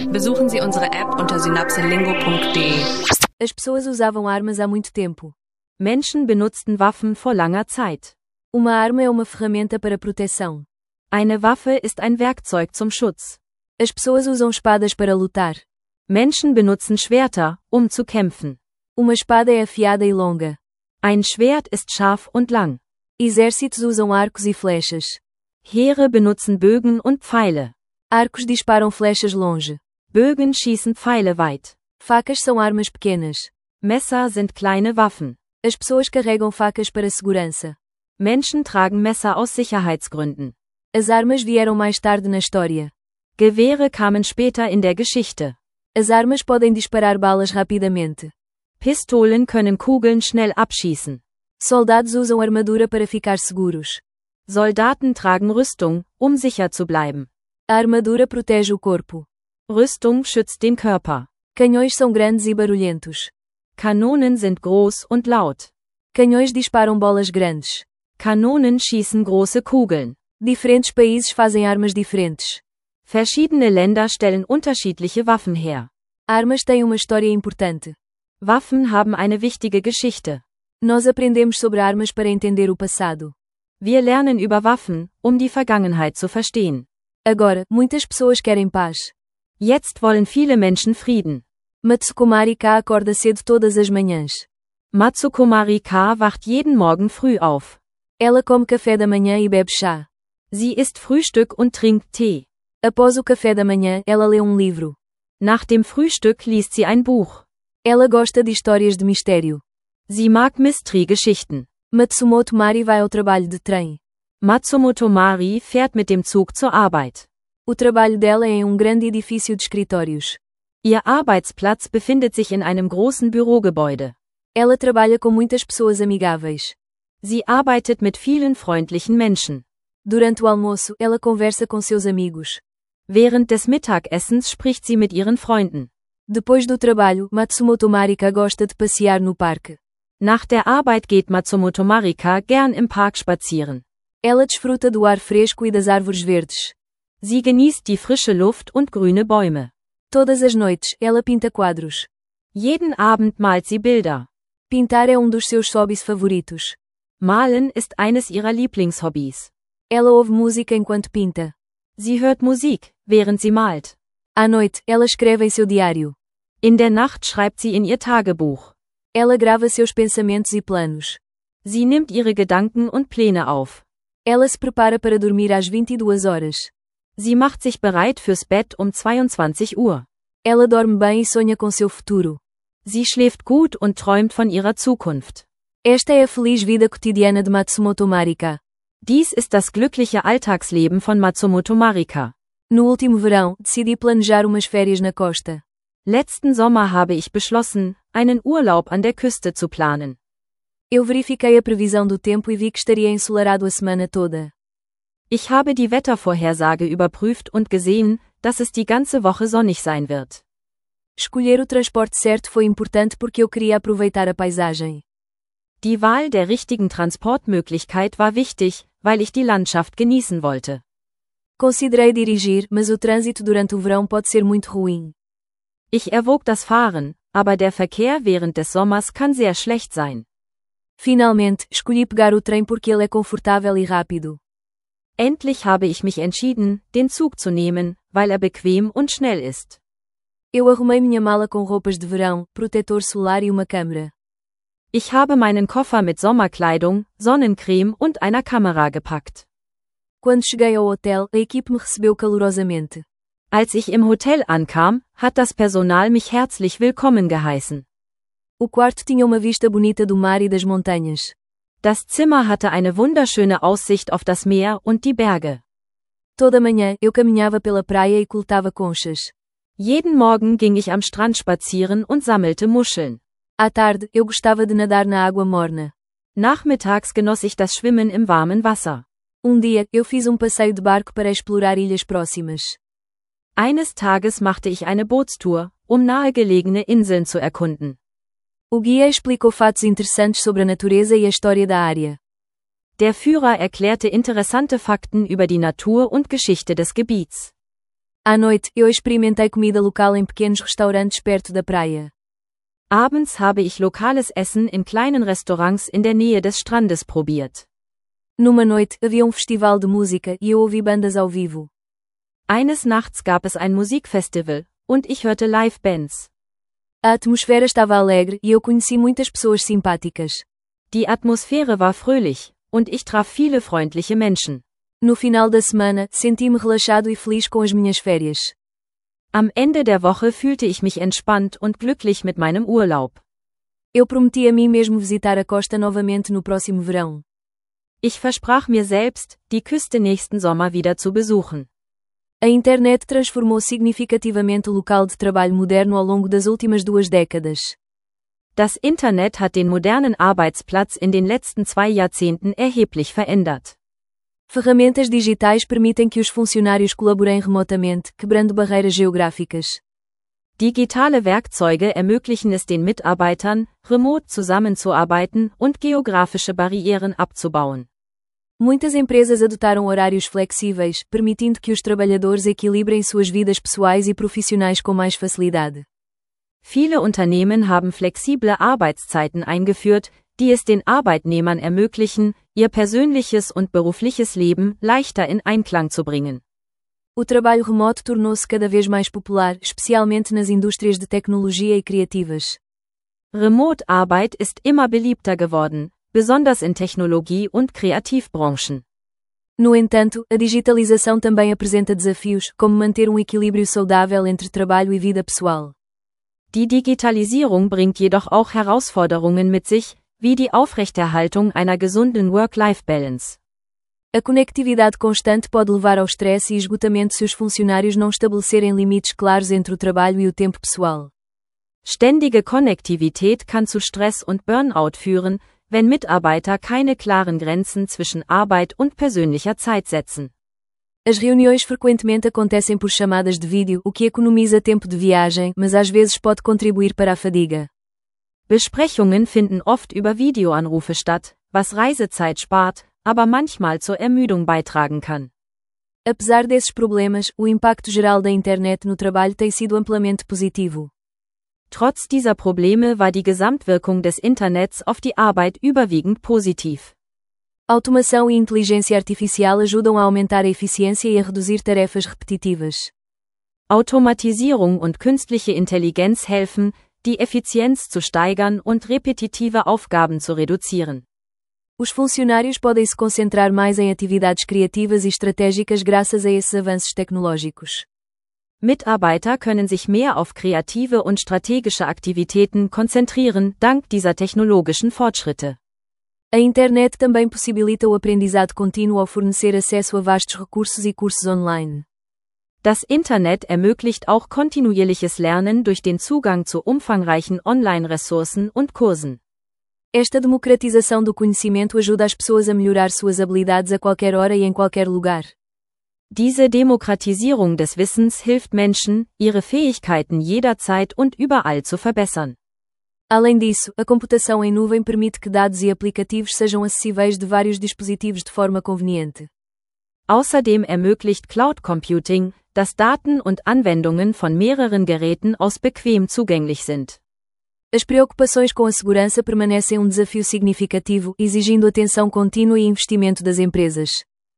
Besuchen Sie unsere App unter synapselingo.de. As pessoas usavam armas há muito tempo. Menschen benutzten Waffen vor langer Zeit. Uma arma é uma ferramenta para proteção. Eine Waffe ist ein Werkzeug zum Schutz. As pessoas usam espadas para lutar. Menschen benutzen Schwerter, zu kämpfen. Uma espada é afiada e longa. Ein Schwert ist scharf und lang. Exércitos usam arcos e flechas. Heere benutzen Bögen und Pfeile. Arcos disparam flechas longe. Bögen schießen Pfeile weit. Facas são armas pequenas. Messer sind kleine Waffen. As pessoas carregam facas para segurança. Menschen tragen Messer aus Sicherheitsgründen. As armas vieram mais tarde na história. Gewehre kamen später in der Geschichte. As armas podem disparar balas rapidamente. Pistolen können Kugeln schnell abschießen. Soldados usam armadura para ficar seguros. Soldaten tragen Rüstung, sicher zu bleiben. A armadura protege o corpo. Rüstung schützt den Körper. Canhões são grandes e barulhentos. Kanonen sind groß und laut. Canhões disparam bolas grandes. Kanonen schießen große Kugeln. Diferentes países fazem armas diferentes. Verschiedene Länder stellen unterschiedliche Waffen her. Armas têm uma história importante. Waffen haben eine wichtige Geschichte. Nós aprendemos sobre armas para entender o passado. Wir lernen über Waffen, die Vergangenheit zu verstehen. Agora, muitas pessoas querem paz. Jetzt wollen viele Menschen Frieden. Matsuko Marika acorda cedo todas as manhãs. Matsuko Marika wacht jeden Morgen früh auf. Ela come café da manhã e bebe chá. Sie isst Frühstück und trinkt Tee. Após o café da manhã, ela lê um livro. Nach dem Frühstück liest sie ein Buch. Ela gosta de histórias de mistério. Sie mag Mystery-Geschichten. Matsumoto Mari vai ao trabalho de trem. Matsumoto Mari fährt mit dem Zug zur Arbeit. O trabalho dela é em um grande edifício de escritórios. Ihr Arbeitsplatz befindet sich in einem großen Bürogebäude. Ela trabalha com muitas pessoas amigáveis. Sie arbeitet mit vielen freundlichen Menschen. Durante o almoço, ela conversa com seus amigos. Während des Mittagessens spricht sie mit ihren Freunden. Depois do trabalho, Matsumoto Marika gosta de passear no parque. Nach der Arbeit geht Matsumoto Marika gern im Park spazieren. Ela desfruta do ar fresco e das árvores verdes. Sie genießt die frische Luft und grüne Bäume. Todas as noites, ela pinta quadros. Jeden Abend malt sie Bilder. Pintar é dos seus hobbies favoritos. Malen ist eines ihrer Lieblingshobbys. Ela ouve música enquanto pinta. Sie hört Musik, während sie malt. À noite, ela escreve em seu diário. In der Nacht schreibt sie in ihr Tagebuch. Ela grava seus pensamentos e planos. Sie nimmt ihre Gedanken und Pläne auf. Ela se prepara para dormir às 22 horas. Sie macht sich bereit fürs Bett 22 Uhr. Ela dorme bem e sonha com seu futuro. Sie schläft gut und träumt von ihrer Zukunft. Esta é a feliz vida cotidiana de Matsumoto Marika. Dies ist das glückliche Alltagsleben von Matsumoto Marika. No último verão, decidi planejar umas férias na costa. Letzten Sommer habe ich beschlossen, einen Urlaub an der Küste zu planen. Eu verifiquei a previsão do tempo e vi que estaria ensolarado a semana toda. Ich habe die Wettervorhersage überprüft und gesehen, dass es die ganze Woche sonnig sein wird. Escolher o transporte certo foi importante porque eu queria aproveitar a paisagem. Die Wahl der richtigen Transportmöglichkeit war wichtig, weil ich die Landschaft genießen wollte. Considerei dirigir, mas o trânsito durante o verão pode ser muito ruim. Ich erwog das Fahren, aber der Verkehr während des Sommers kann sehr schlecht sein. Finalmente, escolhi pegar o trem porque ele é confortável e rápido. Endlich habe ich mich entschieden, den Zug zu nehmen, weil er bequem und schnell ist. Eu arrumei minha mala com roupas de verão, protetor solar e uma câmera. Ich habe meinen Koffer mit Sommerkleidung, Sonnencreme und einer Kamera gepackt. Quando cheguei ao hotel, a equipe me recebeu calorosamente. Als ich im Hotel ankam, hat das Personal mich herzlich willkommen geheißen. O quarto tinha uma vista bonita do mar e das montanhas. Das Zimmer hatte eine wunderschöne Aussicht auf das Meer und die Berge. Toda manhã, eu caminhava pela praia e coletava conchas. Jeden Morgen ging ich am Strand spazieren und sammelte Muscheln. À tarde, eu gostava de nadar na água morna. Nachmittags genoss ich das Schwimmen im warmen Wasser. Dia, eu fiz passeio de barco para explorar ilhas próximas. Eines Tages machte ich eine Bootstour, nahegelegene Inseln zu erkunden. O guia explicou fatos interessantes sobre a natureza e a história da área. Der Führer erklärte interessante Fakten über die Natur und Geschichte des Gebiets. À noite, eu experimentei comida local em pequenos restaurantes perto da praia. Abends habe ich lokales Essen in kleinen Restaurants in der Nähe des Strandes probiert. Numa noite, havia um festival de música e eu ouvi bandas ao vivo. Eines Nachts gab es ein Musikfestival, und ich hörte Live-Bands. A atmosfera estava alegre e eu conheci muitas pessoas simpáticas. Die Atmosphäre war fröhlich, und ich traf viele freundliche Menschen. No final da semana, senti-me relaxado e feliz com as minhas férias. Am Ende der Woche fühlte ich mich entspannt und glücklich mit meinem Urlaub. Eu prometi a mim mesmo visitar a costa novamente no próximo verão. Ich versprach mir selbst, die Küste nächsten Sommer wieder zu besuchen. A internet transformou significativamente o local de trabalho moderno ao longo das últimas 2 décadas. Das Internet hat den modernen Arbeitsplatz in den letzten 2 Jahrzehnten erheblich verändert. Ferramentas digitais permitem que os funcionários colaborem remotamente, quebrando barreiras geográficas. Digitale Werkzeuge ermöglichen es den Mitarbeitern, remote zusammenzuarbeiten und geografische Barrieren abzubauen. Muitas empresas adotaram horários flexíveis, permitindo que os trabalhadores equilibrem suas vidas pessoais e profissionais com mais facilidade. Viele Unternehmen haben flexible Arbeitszeiten eingeführt, die es den Arbeitnehmern ermöglichen, ihr persönliches und berufliches Leben leichter in Einklang zu bringen. O trabalho remoto tornou-se cada vez mais popular, especialmente nas indústrias de tecnologia e criativas. Remote-Arbeit ist immer beliebter geworden, besonders in Technologie- und Kreativbranchen. No entanto, a digitalização também apresenta desafios, como manter um equilíbrio saudável entre trabalho e vida pessoal. Die Digitalisierung bringt jedoch auch Herausforderungen mit sich, wie die Aufrechterhaltung einer gesunden Work-Life-Balance. A conectividade constante pode levar ao estresse e esgotamento se os funcionários não estabelecerem limites claros entre o trabalho e o tempo pessoal. Ständige Konnektivität kann zu Stress und Burnout führen, wenn Mitarbeiter keine klaren Grenzen zwischen Arbeit und persönlicher Zeit setzen. As reuniões frequentemente acontecem por chamadas de vídeo, o que economiza tempo de viagem, mas às vezes pode contribuir para a fadiga. Besprechungen finden oft über Videoanrufe statt, was Reisezeit spart, aber manchmal zur Ermüdung beitragen kann. Apesar desses problemas, o impacto geral da internet no trabalho tem sido amplamente positivo. Trotz dieser Probleme war die Gesamtwirkung des Internets auf die Arbeit überwiegend positiv. Automação e inteligência artificial ajudam a aumentar a eficiência e a reduzir tarefas repetitivas. Automatisierung und künstliche Intelligenz helfen, die Effizienz zu steigern und repetitive Aufgaben zu reduzieren. Os funcionários podem se concentrar mais em atividades criativas e estratégicas graças a esses avanços tecnológicos. Mitarbeiter können sich mehr auf kreative und strategische Aktivitäten konzentrieren, dank dieser technologischen Fortschritte. A internet também possibilita o aprendizado contínuo ao fornecer acesso a vastos recursos e cursos online. Das Internet ermöglicht auch kontinuierliches Lernen durch den Zugang zu umfangreichen Online-Ressourcen und Kursen. Esta democratização do conhecimento ajuda as pessoas a melhorar suas habilidades a qualquer hora e em qualquer lugar. Diese Demokratisierung des Wissens hilft Menschen, ihre Fähigkeiten jederzeit und überall zu verbessern. Além disso, a computação em nuvem permite que dados e aplicativos sejam acessíveis de vários dispositivos de forma conveniente. Außerdem ermöglicht Cloud Computing, dass Daten und Anwendungen von mehreren Geräten aus bequem zugänglich sind. As preocupações com a segurança permanecem um desafio significativo, exigindo atenção contínua e investimento das empresas.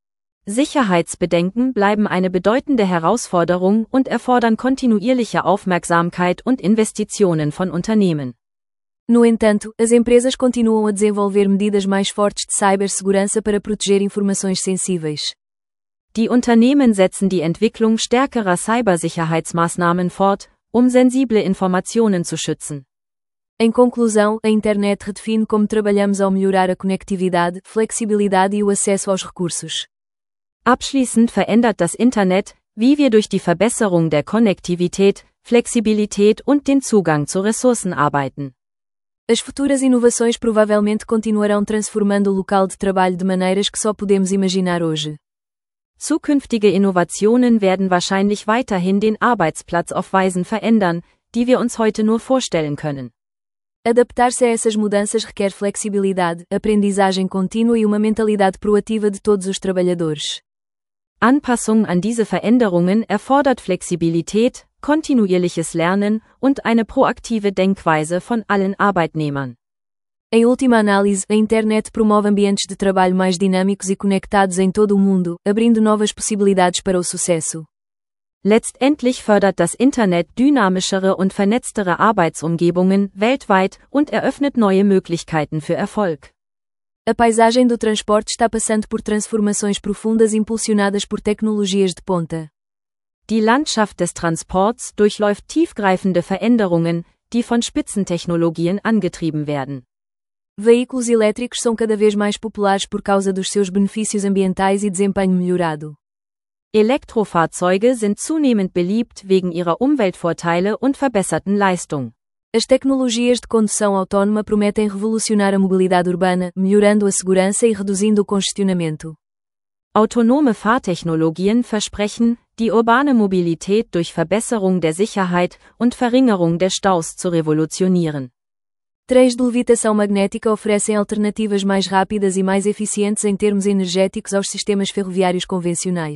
Sicherheitsbedenken bleiben eine bedeutende Herausforderung und erfordern kontinuierliche Aufmerksamkeit und Investitionen von Unternehmen. No entanto, as empresas continuam a desenvolver medidas mais fortes de cibersegurança para proteger informações sensíveis. Die Unternehmen setzen die Entwicklung stärkerer Cybersicherheitsmaßnahmen fort, sensible Informationen zu schützen. Em conclusão, a internet redefine como trabalhamos ao melhorar a conectividade, flexibilidade e o acesso aos recursos. Abschließend verändert das Internet, wie wir durch die Verbesserung der Konnektivität, Flexibilität und den Zugang zu Ressourcen arbeiten. As futuras inovações provavelmente continuarão transformando o local de trabalho de maneiras que só podemos imaginar hoje. Zukünftige Innovationen werden wahrscheinlich weiterhin den Arbeitsplatz auf Weisen verändern, die wir uns heute nur vorstellen können. Adaptar-se a essas mudanças requer flexibilidade, aprendizagem contínua e uma mentalidade proativa de todos os trabalhadores. Anpassung an diese Veränderungen erfordert Flexibilität, kontinuierliches Lernen und eine proaktive Denkweise von allen Arbeitnehmern. Em última análise, a internet promove ambientes de trabalho mais dinâmicos e conectados em todo o mundo, abrindo novas possibilidades para o sucesso. Letztendlich fördert das Internet dynamischere und vernetztere Arbeitsumgebungen weltweit und eröffnet neue Möglichkeiten für Erfolg. A paisagem do transporte está passando por transformações profundas impulsionadas por tecnologias de ponta. Die Landschaft des Transports durchläuft tiefgreifende Veränderungen, die von Spitzentechnologien angetrieben werden. Veículos elétricos são cada vez mais populares por causa dos seus benefícios ambientais e desempenho melhorado. Elektrofahrzeuge sind zunehmend beliebt wegen ihrer Umweltvorteile und verbesserten Leistung. As tecnologias de condução autónoma prometem revolucionar a mobilidade urbana, melhorando a segurança e reduzindo o congestionamento. Autonome Fahrtechnologien versprechen, die urbane Mobilität durch Verbesserung der Sicherheit und Verringerung der Staus zu revolutionieren. Trens de levitação magnética oferecem alternativas mais rápidas e mais eficientes em termos energéticos aos sistemas ferroviários convencionais.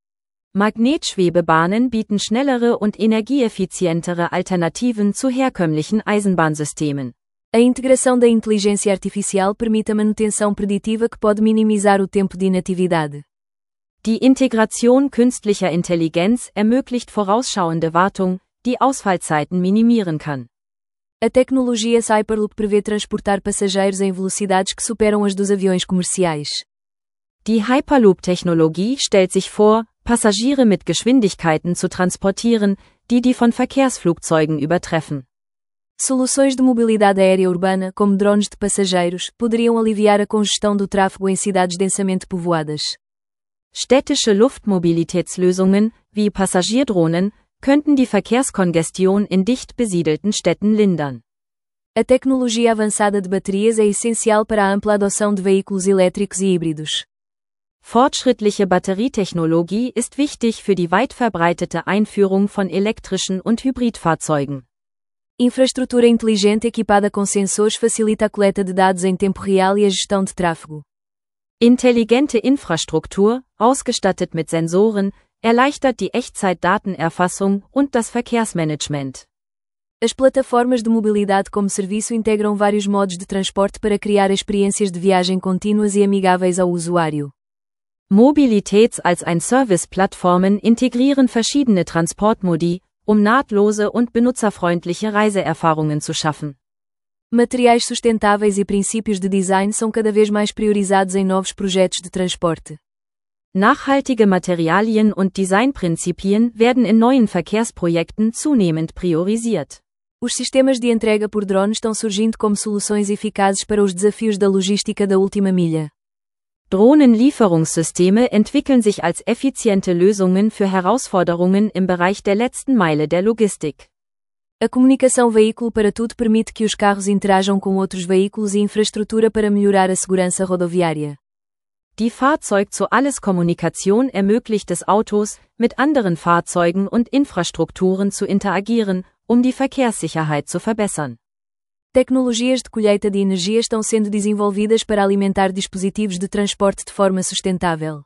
Magnetschwebebahnen bieten schnellere und energieeffizientere Alternativen zu herkömmlichen Eisenbahnsystemen. A integração da inteligência artificial permite a manutenção preditiva que pode minimizar o tempo de inatividade. Die Integration künstlicher Intelligenz ermöglicht vorausschauende Wartung, die Ausfallzeiten minimieren kann. A tecnologia Hyperloop prevê transportar passageiros em velocidades que superam as dos aviões comerciais. Die Hyperloop-Technologie stellt sich vor, Passagiere mit Geschwindigkeiten zu transportieren, die von Verkehrsflugzeugen übertreffen. Soluções de mobilidade aérea urbana, como drones de passageiros, poderiam aliviar a congestão do tráfego em cidades densamente povoadas. Städtische Luftmobilitätslösungen, wie Passagierdrohnen, könnten die Verkehrskongestion in dicht besiedelten Städten lindern. A tecnologia avançada de baterias é essencial para a ampla adoção de veículos elétricos e híbridos. Fortschrittliche Batterietechnologie ist wichtig für die weit verbreitete Einführung von elektrischen und Hybridfahrzeugen. Infraestrutura inteligente equipada com sensores facilita a coleta de dados em tempo real e a gestão de tráfego. Intelligente Infrastruktur, ausgestattet mit Sensoren, erleichtert die Echtzeitdatenerfassung und das Verkehrsmanagement. As plataformas de mobilidade como serviço integram vários modos de transporte para criar experiências de viagem contínuas e amigáveis ao usuário. Mobilitäts als ein Service-Plattformen integrieren verschiedene Transportmodi, nahtlose und benutzerfreundliche Reiseerfahrungen zu schaffen. Materiais sustentáveis e princípios de design são cada vez mais priorizados em novos projetos de transporte. Nachhaltige Materialien und Designprinzipien werden in neuen Verkehrsprojekten zunehmend priorisiert. Os sistemas de entrega por drone estão surgindo como soluções eficazes para os desafios da logística da última milha. Drohnenlieferungssysteme entwickeln sich als effiziente Lösungen für Herausforderungen im Bereich der letzten Meile der Logistik. A comunicação veículo para tudo permite que os carros interajam com outros veículos e infraestrutura para melhorar a segurança rodoviária. Die Fahrzeug-zu-alles-Kommunikation ermöglicht es Autos, mit anderen Fahrzeugen und Infrastrukturen zu interagieren, die Verkehrssicherheit zu verbessern. Tecnologias de colheita de energia estão sendo desenvolvidas para alimentar dispositivos de transporte de forma sustentável.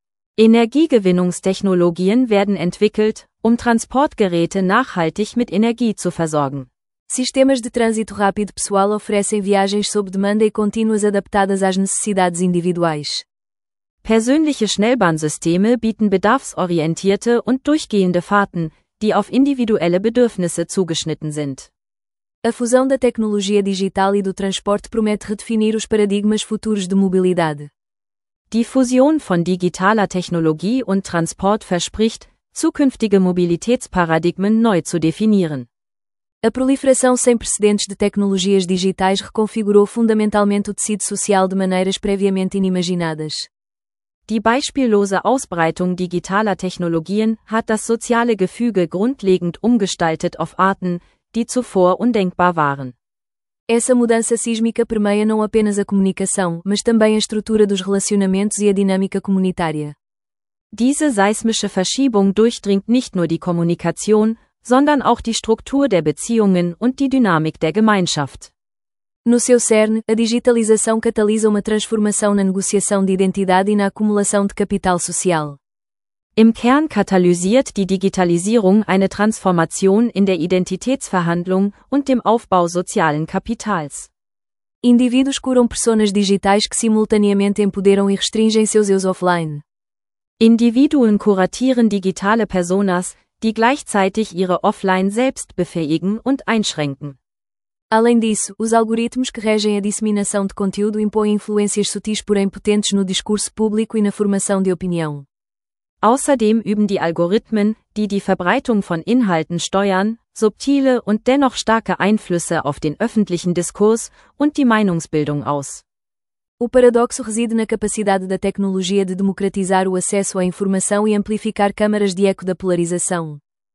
Energiegewinnungstechnologien werden entwickelt, Transportgeräte nachhaltig mit Energie zu versorgen. Sistemas de trânsito rápido pessoal oferecem viagens sob demanda e contínuas adaptadas às necessidades individuais. Persönliche Schnellbahnsysteme bieten bedarfsorientierte und durchgehende Fahrten, die auf individuelle Bedürfnisse zugeschnitten sind. A fusão da tecnologia digital e do transporte promete redefinir os paradigmas futuros de mobilidade. Die Fusion von digitaler Technologie und Transport verspricht, zukünftige Mobilitätsparadigmen neu zu definieren. A proliferação sem precedentes de tecnologias digitais reconfigurou fundamentalmente o tecido social de maneiras previamente inimaginadas. Die beispiellose Ausbreitung digitaler Technologien hat das soziale Gefüge grundlegend umgestaltet auf Arten, die zuvor undenkbar waren. Essa mudança sísmica permeia não apenas a comunicação, mas também a estrutura dos relacionamentos e a dinâmica comunitária. Diese seismische Verschiebung durchdringt nicht nur die Kommunikation, sondern auch die Struktur der Beziehungen und die Dynamik der Gemeinschaft. No seu cerne, a digitalização catalisa uma transformação na negociação de identidade e na acumulação de capital social. Im Kern katalysiert die Digitalisierung eine Transformation in der Identitätsverhandlung und dem Aufbau sozialen Kapitals. Indivíduos curam personas digitais que simultaneamente empoderam e restringem seus eus offline. Individuen kuratieren digitale Personas, die gleichzeitig ihre Offline selbst befähigen und einschränken. Além disso, os algoritmos que regem a disseminação de conteúdo impõem influências sutis porém potentes no discurso público e na formação de opinião. Außerdem üben die Algorithmen, die die Verbreitung von Inhalten steuern, subtile und dennoch starke Einflüsse auf den öffentlichen Diskurs und die Meinungsbildung aus. O paradoxo reside na capacidade da tecnologia de democratizar o acesso à informação e amplificar câmaras de eco da polarização.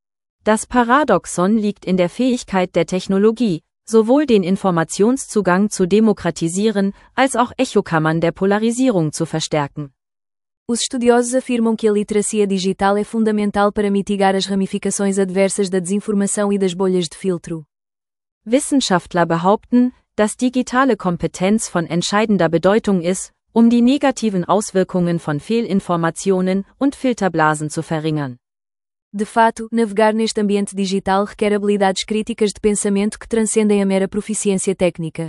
Das Paradoxon liegt in der Fähigkeit der Technologie, sowohl den Informationszugang zu demokratisieren, als auch Echokammern der Polarisierung zu verstärken. Os estudiosos afirmam que a literacia digital é fundamental para mitigar as ramificações adversas da desinformação e das bolhas de filtro. Wissenschaftler behaupten, dass digitale Kompetenz von entscheidender Bedeutung ist, um die negativen Auswirkungen von Fehlinformationen und Filterblasen zu verringern. De fato, navegar neste ambiente digital requer habilidades críticas de pensamento que transcendem a mera proficiência técnica.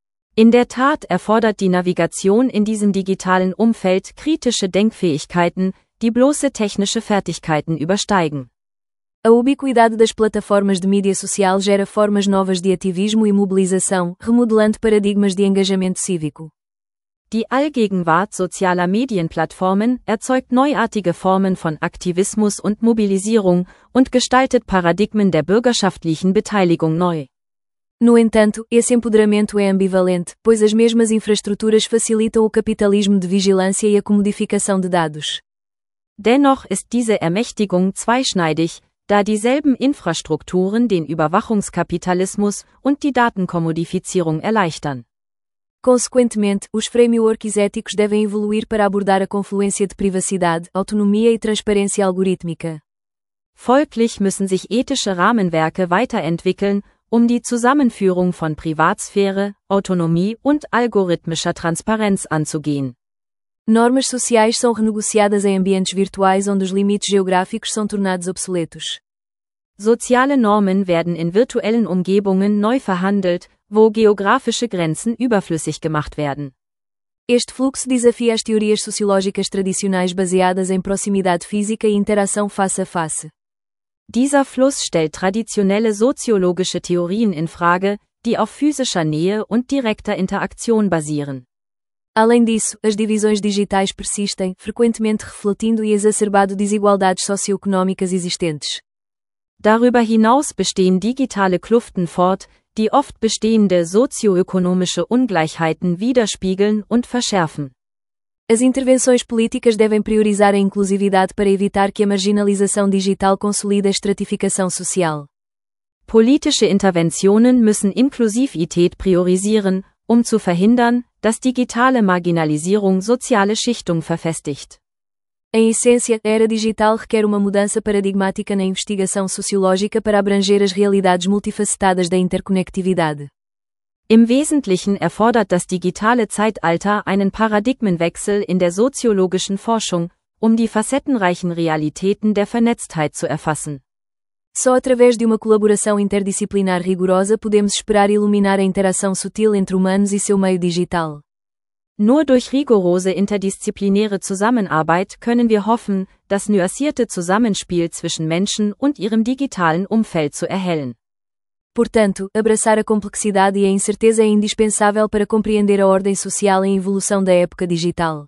In der Tat erfordert die Navigation in diesem digitalen Umfeld kritische Denkfähigkeiten, die bloße technische Fertigkeiten übersteigen. A ubiquidade das plataformas de mídia social gera formas novas de ativismo e mobilização, remodelando paradigmas de engajamento cívico. Die Allgegenwart sozialer Medienplattformen erzeugt neuartige Formen von Aktivismus und Mobilisierung und gestaltet Paradigmen der bürgerschaftlichen Beteiligung neu. No entanto, esse empoderamento é ambivalente, pois as mesmas infraestruturas facilitam o capitalismo de vigilância e a comodificação de dados. Dennoch ist diese Ermächtigung zweischneidig, da dieselben Infrastrukturen den Überwachungskapitalismus und die Datenkommodifizierung erleichtern. Consequentemente, os frameworks éticos devem evoluir para abordar a confluência de privacidade, autonomia e transparência algorítmica. Folglich müssen sich ethische Rahmenwerke weiterentwickeln, um die Zusammenführung von Privatsphäre, Autonomie und algorithmischer Transparenz anzugehen. Normas sociais são renegociadas em ambientes virtuais onde os limites geográficos são tornados obsoletos. Soziale Normen werden in virtuellen Umgebungen neu verhandelt, wo geografische Grenzen überflüssig gemacht werden. Este fluxo desafia as teorias sociológicas tradicionais baseadas em proximidade física e interação face a face. Dieser Fluss stellt traditionelle soziologische Theorien in Frage, die auf physischer Nähe und direkter Interaktion basieren. Além disso, as divisões digitais persistem, frequentemente refletindo e exacerbando desigualdades socioeconómicas existentes. Darüber hinaus bestehen digitale Kluften fort, die oft bestehende sozioökonomische Ungleichheiten widerspiegeln und verschärfen. As intervenções políticas devem priorizar a inclusividade para evitar que a marginalização digital consolide a estratificação social. Politische Interventionen müssen Inklusivität priorisieren, um zu verhindern, dass digitale Marginalisierung soziale Schichtung verfestigt. Em essência, a era digital requer uma mudança paradigmática na investigação sociológica para abranger as realidades multifacetadas da interconectividade. Im Wesentlichen erfordert das digitale Zeitalter einen Paradigmenwechsel in der soziologischen Forschung, um die facettenreichen Realitäten der Vernetztheit zu erfassen. Só através de uma colaboração interdisciplinar rigorosa podemos esperar iluminar a interação sutil entre humanos e seu meio digital. Nur durch rigorose interdisziplinäre Zusammenarbeit können wir hoffen, das nuancierte Zusammenspiel zwischen Menschen und ihrem digitalen Umfeld zu erhellen. Portanto, abraçar a complexidade e a incerteza é indispensável para compreender a ordem social em evolução da época digital.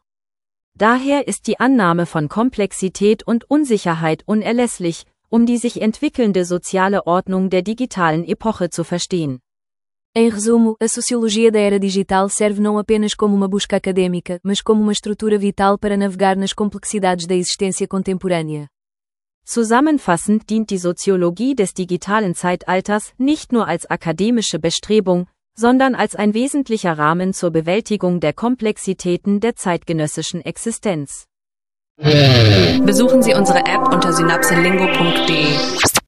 Daher ist die Annahme von Komplexität und Unsicherheit unerlässlich, um die sich entwickelnde soziale Ordnung der digitalen Epoche zu verstehen. Em resumo, a sociologia da era digital serve não apenas como uma busca acadêmica, mas como uma estrutura vital para navegar nas complexidades da existência contemporânea. Zusammenfassend dient die Soziologie des digitalen Zeitalters nicht nur als akademische Bestrebung, sondern als ein wesentlicher Rahmen zur Bewältigung der Komplexitäten der zeitgenössischen Existenz. Besuchen Sie unsere App unter synapselingo.de.